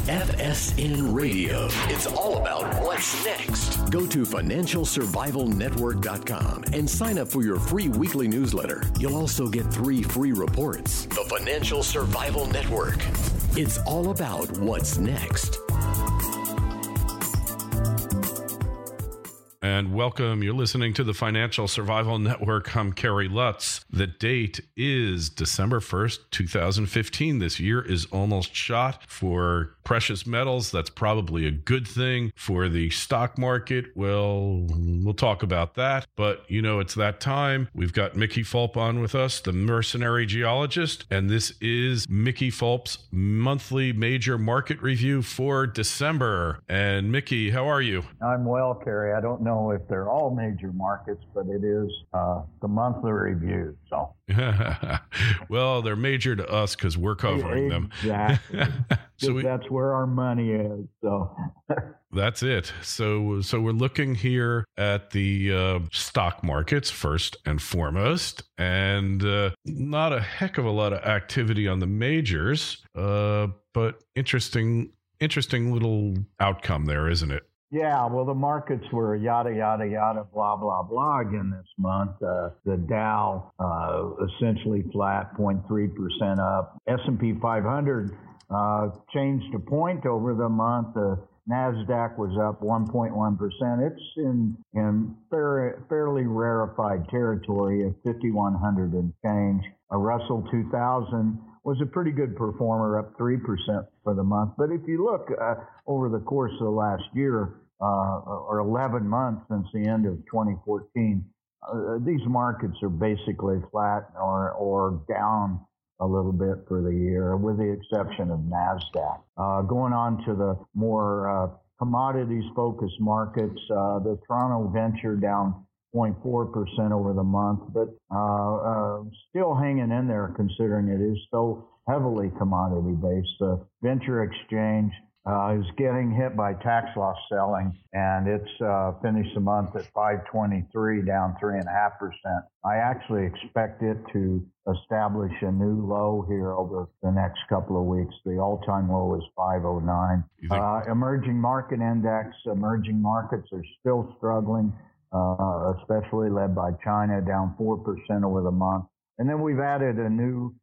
FSN Radio. It's all about what's next. Go to financialsurvivalnetwork.com and sign up for your free weekly newsletter. You'll also get 3 free reports. The Financial Survival Network. It's all about what's next. And welcome. You're listening to the Financial Survival Network. I'm Kerry Lutz. The date is December 1st, 2015. This year is almost shot for precious metals. That's probably a good thing. For the stock market, well, we'll talk about that. But, you know, it's that time. We've got Mickey Fulp on with us, the mercenary geologist. And this is Mickey Fulp's monthly major market review for December. And Mickey, how are you? I'm well, Kerry. I don't know if they're all major markets, but it is the monthly review. So, well, they're major to us because we're covering them. Exactly. So that's where our money is. So that's it. So we're looking here at the stock markets first and foremost, and not a heck of a lot of activity on the majors, but interesting little outcome there, isn't it? Yeah, well, the markets were yada, yada, yada, blah, blah, blah again this month. The Dow essentially flat, 0.3% up. S&P 500 changed a point over the month. The NASDAQ was up 1.1%. It's in fairly rarefied territory at 5,100 and change. A Russell 2000 was a pretty good performer, up 3% for the month. But if you look over the course of the last year, or 11 months since the end of 2014, these markets are basically flat or down a little bit for the year, with the exception of NASDAQ. Going on to the more commodities-focused markets, the Toronto Venture down 0.4% over the month, but still hanging in there considering it is so heavily commodity-based. The Venture Exchange is getting hit by tax loss selling, and it's finished the month at 523, down 3.5%. I actually expect it to establish a new low here over the next couple of weeks. The all-time low is 509. Emerging market index, emerging markets are still struggling, especially led by China, down 4% over the month. And then we've added a new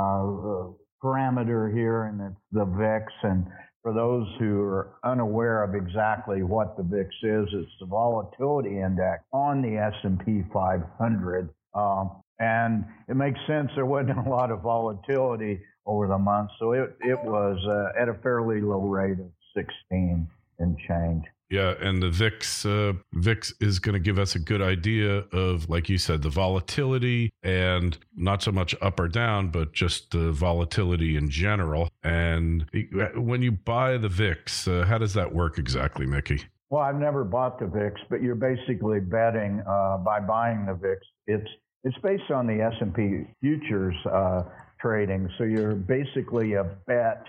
parameter here, and it's the VIX. And for those who are unaware of exactly what the VIX is, it's the volatility index on the S&P 500. And it makes sense. There wasn't a lot of volatility over the month, so it was at a fairly low rate of 16 and change. Yeah, and the VIX is going to give us a good idea of, like you said, the volatility, and not so much up or down, but just the volatility in general. And when you buy the VIX, how does that work exactly, Mickey? Well, I've never bought the VIX, but you're basically betting by buying the VIX. It's based on the S&P futures trading, so you're basically a bet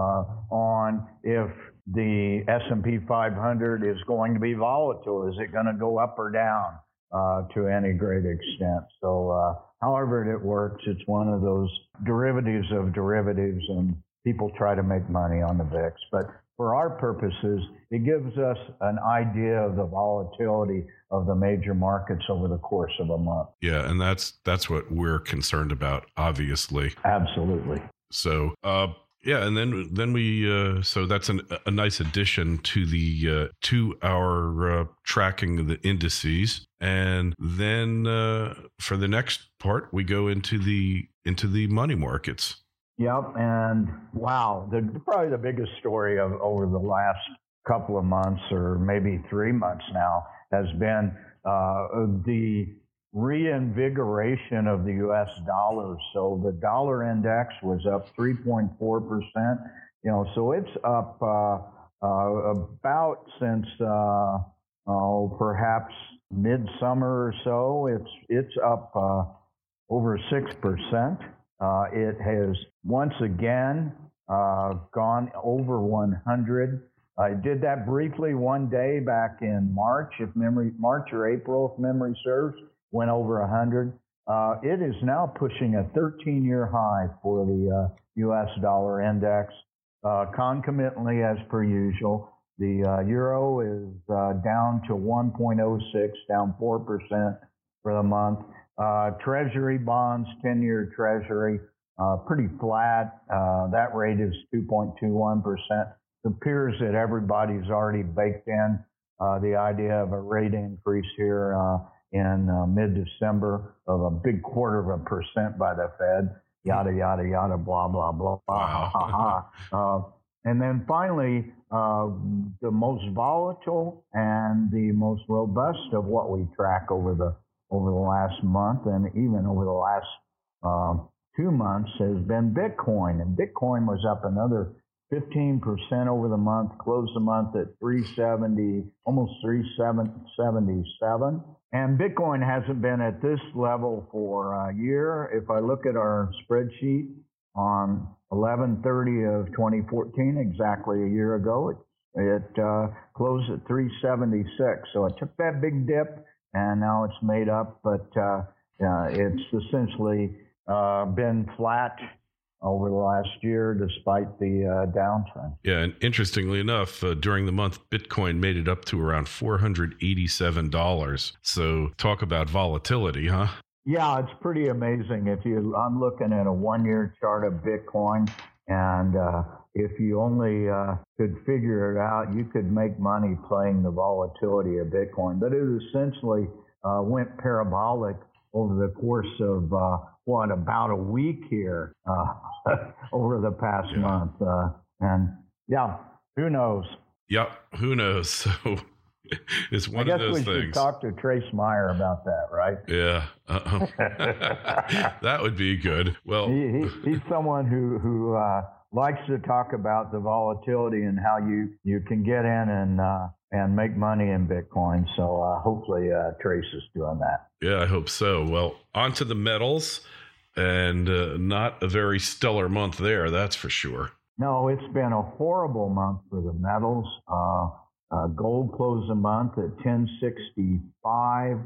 on if the S&P 500 is going to be volatile. Is it going to go up or down to any great extent? So however it works, it's one of those derivatives of derivatives, and people try to make money on the VIX. But for our purposes, it gives us an idea of the volatility of the major markets over the course of a month. Yeah, and that's what we're concerned about, obviously. Absolutely. So, yeah, and then we so that's a nice addition to the to our tracking the indices, and then for the next part we go into the money markets. Yep, and wow, probably the biggest story of over the last couple of months, or maybe 3 months now, has been the reinvigoration of the U.S. dollar. So the dollar index was up 3.4%. So it's up about since perhaps midsummer or so. It's up over 6%. It has once again gone over 100. I did that briefly one day back in March or April, if memory serves, went over 100. It is now pushing a 13-year high for the U.S. dollar index. concomitantly as per usual. The euro is down to 1.06, down 4% for the month. Treasury bonds, 10-year Treasury, pretty flat. That rate is 2.21%. It appears that everybody's already baked in the idea of a rate increase here in mid-December of a big 0.25% by the Fed. Yada, yada, yada, blah, blah, blah, blah, ha, ha. And then finally, the most volatile and the most robust of what we track over the last month and even over the last 2 months has been Bitcoin. And Bitcoin was up another 15% over the month, closed the month at 370, almost 377. And Bitcoin hasn't been at this level for a year. If I look at our spreadsheet on 11/30 of 2014, exactly a year ago, it closed at 376. So it took that big dip, and now it's made up, but it's essentially been flat over the last year despite the downtrend. Yeah, and interestingly enough, during the month, Bitcoin made it up to around $487. So talk about volatility, huh? Yeah, it's pretty amazing. I'm looking at a 1-year chart of Bitcoin, and if you only could figure it out, you could make money playing the volatility of Bitcoin. But it essentially went parabolic over the course of about a week here over the past month, and who knows? Yeah, who knows? So it's one of those things. I guess we should talk to Trace Meyer about that, right? Yeah, that would be good. Well, he's someone who likes to talk about the volatility and how you can get in and make money in Bitcoin. So hopefully Trace is doing that. Yeah, I hope so. Well, on to the metals, and not a very stellar month there, that's for sure. No, it's been a horrible month for the metals. Gold closed the month at 1065.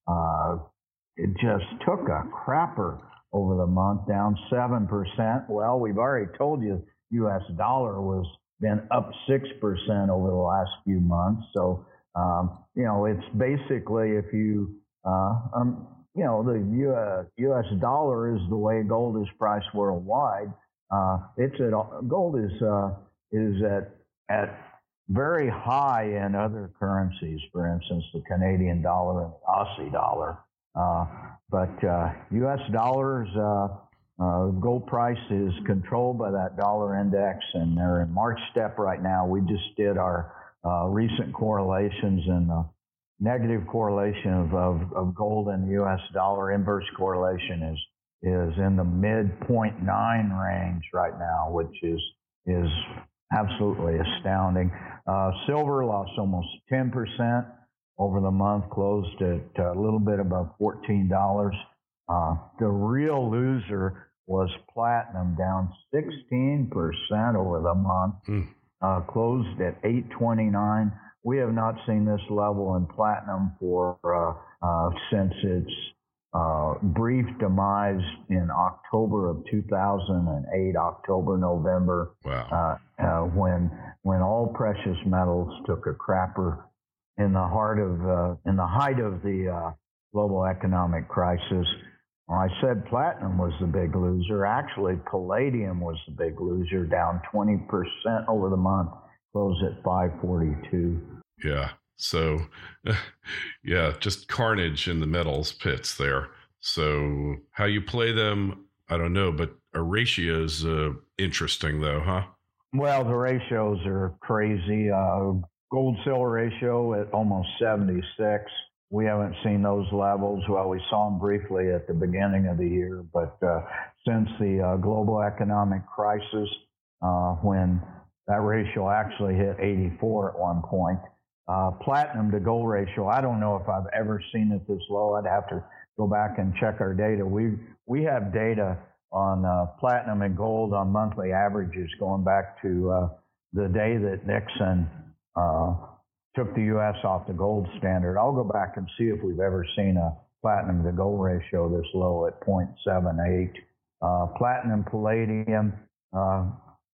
It just took a crapper over the month, down 7%. Well, we've already told you U.S. dollar was been up 6% over the last few months. So, it's basically if you, the U.S. dollar is the way gold is priced worldwide. Gold is at very high in other currencies, for instance, the Canadian dollar and the Aussie dollar. But U.S. dollars, gold price is controlled by that dollar index, and they're in March step right now. We just did our recent correlations, and the negative correlation of gold and the U.S. dollar inverse correlation is in the mid 0.9 range right now, which is absolutely astounding. Silver lost almost 10% over the month, closed at a little bit above $14. The real loser was platinum, down 16% over the month, closed at $829. We have not seen this level in platinum since its brief demise in October of 2008, October, November. Wow. When all precious metals took a crapper in the height of the global economic crisis. I said platinum was the big loser. Actually, palladium was the big loser, down 20% over the month, closed at 542. Yeah. So, just carnage in the metals pits there. So how you play them, I don't know, but a ratio's interesting though, huh? Well, the ratios are crazy. Gold-silver ratio at almost 76. We haven't seen those levels. Well, we saw them briefly at the beginning of the year, but since the global economic crisis, when that ratio actually hit 84 at one point, platinum to gold ratio, I don't know if I've ever seen it this low. I'd have to go back and check our data. We have data on platinum and gold on monthly averages going back to the day that Nixon took the U.S. off the gold standard. I'll go back and see if we've ever seen a platinum to gold ratio this low at 0.78. Platinum, palladium,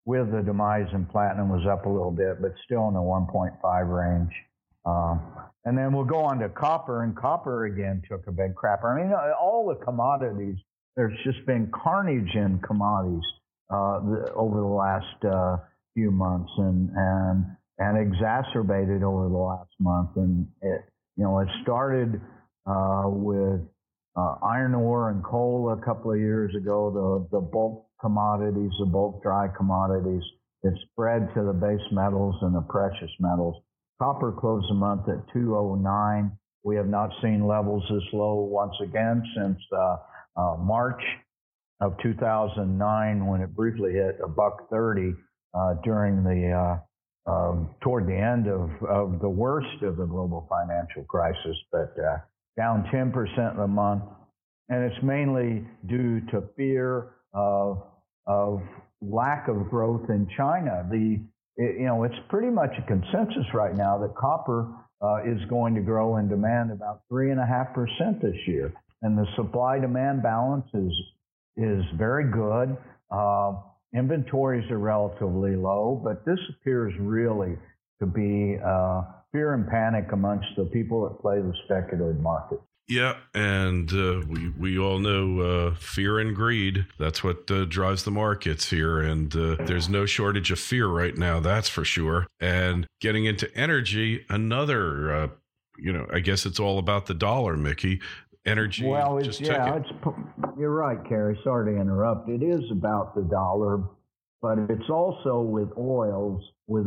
with the demise in platinum was up a little bit, but still in the 1.5 range. And then we'll go on to copper, and copper again took a big crapper. I mean, all the commodities, there's just been carnage in commodities over the last few months, and exacerbated over the last month. And it started with iron ore and coal a couple of years ago, the bulk commodities, the bulk dry commodities. It spread to the base metals and the precious metals. Copper closed the month at 209. We have not seen levels this low once again since March of 2009, when it briefly hit $1.30 during the toward the end of the worst of the global financial crisis, but down 10% in the month. And it's mainly due to fear of lack of growth in China. It's pretty much a consensus right now that copper is going to grow in demand about 3.5% this year, and the supply-demand balance is very good. Inventories are relatively low, but this appears really to be fear and panic amongst the people that play the speculative market. Yeah, and we all know fear and greed. That's what drives the markets here, and there's no shortage of fear right now, that's for sure. And getting into energy, another, I guess it's all about the dollar, Mickey. Energy. Well, you're right, Kerry. Sorry to interrupt. It is about the dollar, but it's also with the oils,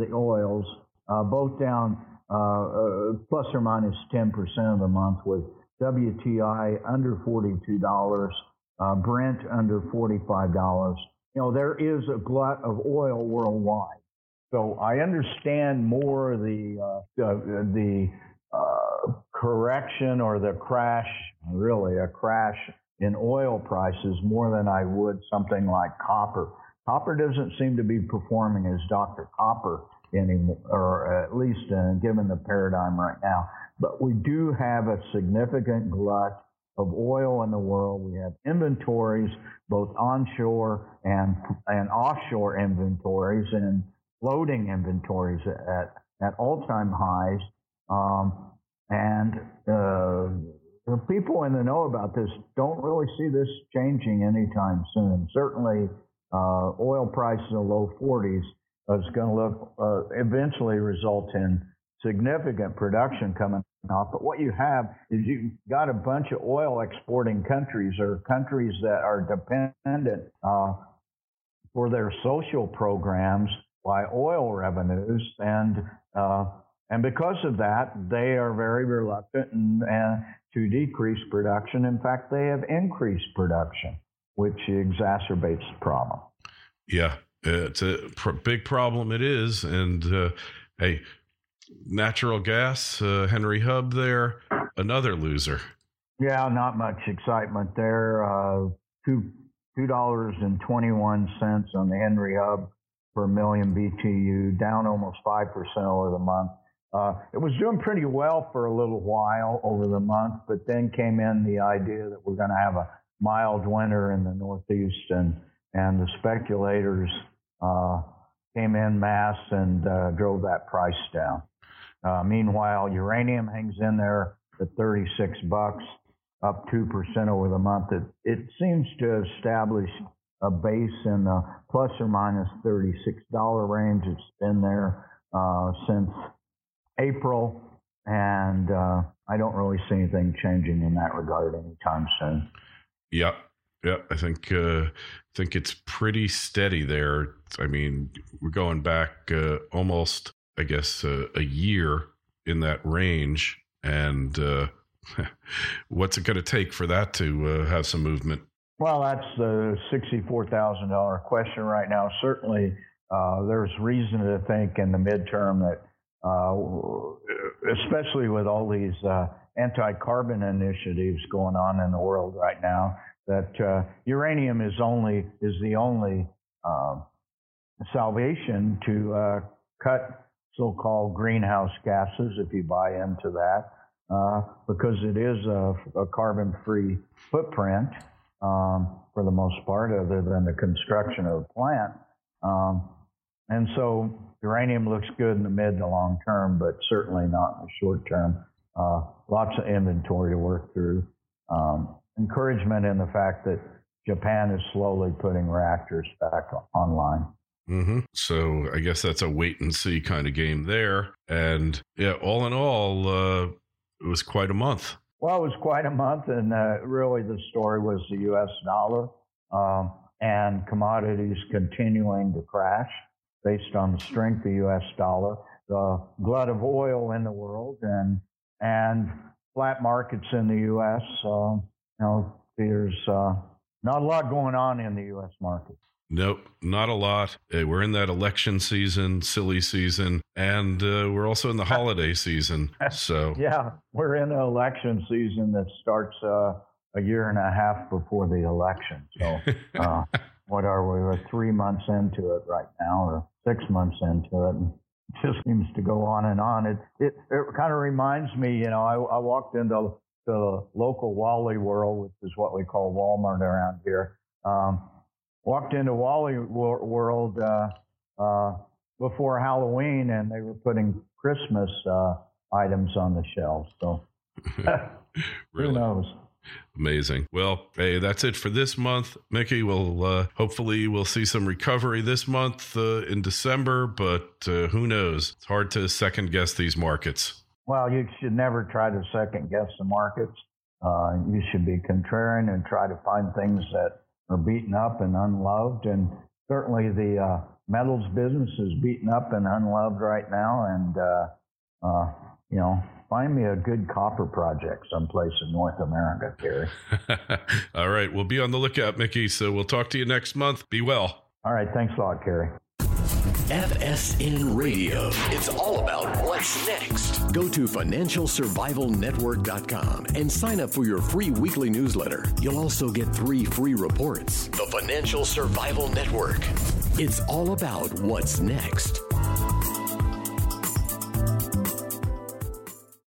both down plus or minus 10% of the month, with WTI under $42, Brent under $45. There is a glut of oil worldwide. So I understand more the correction or the crash, really a crash in oil prices, more than I would something like copper. Copper doesn't seem to be performing as Dr. Copper anymore, or at least given the paradigm right now. But we do have a significant glut of oil in the world. We have inventories, both onshore and offshore inventories, and floating inventories at all-time highs. And the people in the know about this don't really see this changing anytime soon. Certainly, oil prices in the low 40s is going to eventually result in significant production coming off. But what you have is you've got a bunch of oil exporting countries, or countries that are dependent for their social programs by oil revenues, and because of that, they are very reluctant to decrease production. In fact, they have increased production, which exacerbates the problem. Yeah, it's a big problem. It is. And hey, natural gas, Henry Hub there, another loser. Yeah, not much excitement there. $2.21 on the Henry Hub per million BTU, down almost 5% over the month. It was doing pretty well for a little while over the month, but then came in the idea that we're going to have a mild winter in the Northeast, and the speculators came in mass and drove that price down. Meanwhile, uranium hangs in there at $36, up 2% over the month. It seems to establish a base in the plus or minus $36 range. It's been there since April, and I don't really see anything changing in that regard anytime soon. Yeah, I think it's pretty steady there. I mean, we're going back almost, I guess, a year in that range, and what's it going to take for that to have some movement? Well, that's the $64,000 question right now. Certainly, there's reason to think in the midterm that, especially with all these anti-carbon initiatives going on in the world right now, that uranium is the only salvation to cut so-called greenhouse gases, if you buy into that, because it is a carbon-free footprint for the most part, other than the construction of the plant. And so uranium looks good in the mid to long term, but certainly not in the short term. Lots of inventory to work through. Encouragement in the fact that Japan is slowly putting reactors back online. Mm-hmm. So I guess that's a wait and see kind of game there. And yeah, all in all, it was quite a month. Well, it was quite a month, and really the story was the U.S. dollar and commodities continuing to crash based on the strength of the U.S. dollar, the glut of oil in the world, and flat markets in the U.S. There's not a lot going on in the U.S. market. Nope, not a lot. We're in that election season, silly season, and we're also in the holiday season. So yeah, we're in an election season that starts a year and a half before the election. So what are we? We're 3 months into it right now, or 6 months into it, and it just seems to go on and on. It kind of reminds me, I walked into the local Wally World, which is what we call Walmart around here. Walked into Wally World before Halloween, and they were putting Christmas items on the shelves. So really? Who knows? Amazing. Well, hey, that's it for this month. Mickey, hopefully we'll see some recovery this month in December, but who knows? It's hard to second guess these markets. Well, you should never try to second guess the markets. You should be contrarian and try to find things that are beaten up and unloved. And certainly the metals business is beaten up and unloved right now. And, find me a good copper project someplace in North America, Gary. All right. We'll be on the lookout, Mickey. So we'll talk to you next month. Be well. All right. Thanks a lot, Gary. FSN Radio. It's all about what's next. Go to FinancialSurvivalNetwork.com and sign up for your free weekly newsletter. You'll also get 3 free reports. The Financial Survival Network. It's all about what's next.